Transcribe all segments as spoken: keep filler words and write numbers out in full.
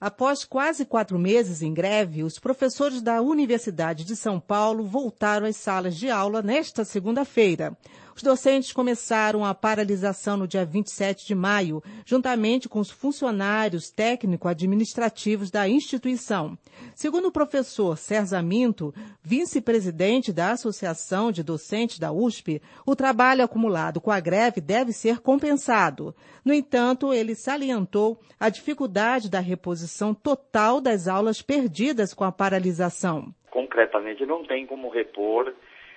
Após quase quatro meses em greve, os professores da Universidade de São Paulo voltaram às salas de aula nesta segunda-feira. Os docentes começaram a paralisação no dia vinte e sete de maio, juntamente com os funcionários técnico-administrativos da instituição. Segundo o professor César Minto, vice-presidente da Associação de Docentes da U S P, o trabalho acumulado com a greve deve ser compensado. No entanto, ele salientou a dificuldade da reposição total das aulas perdidas com a paralisação. Concretamente, não tem como repor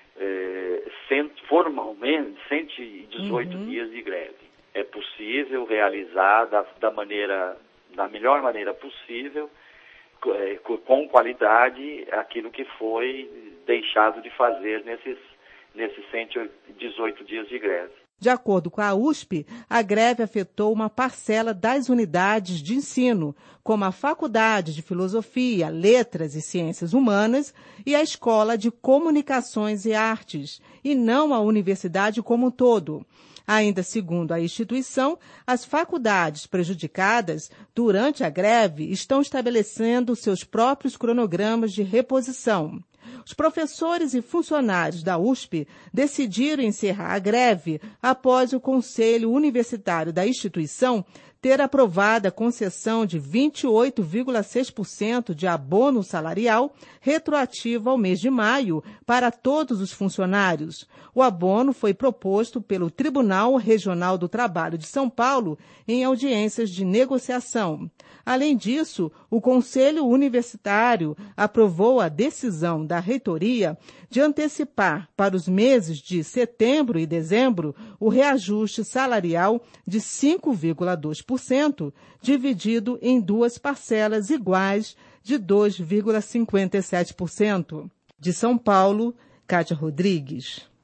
eh, cent, formalmente cento e dezoito uhum. dias de greve. É possível realizar da, da, maneira, da melhor maneira possível, eh, com qualidade, aquilo que foi deixado de fazer nesses, nesses cento e dezoito dias de greve. De acordo com a U S P, a greve afetou uma parcela das unidades de ensino, como a Faculdade de Filosofia, Letras e Ciências Humanas e a Escola de Comunicações e Artes, e não a universidade como um todo. Ainda segundo a instituição, as faculdades prejudicadas durante a greve estão estabelecendo seus próprios cronogramas de reposição. Os professores e funcionários da U S P decidiram encerrar a greve após o Conselho Universitário da instituição ter aprovado a concessão de vinte e oito vírgula seis por cento de abono salarial retroativo ao mês de maio para todos os funcionários. O abono foi proposto pelo Tribunal Regional do Trabalho de São Paulo em audiências de negociação. Além disso, o Conselho Universitário aprovou a decisão da reitoria de antecipar para os meses de setembro e dezembro o reajuste salarial de cinco vírgula dois por cento, dividido em duas parcelas iguais de dois vírgula cinquenta e sete por cento. De São Paulo, Cátia Rodrigues.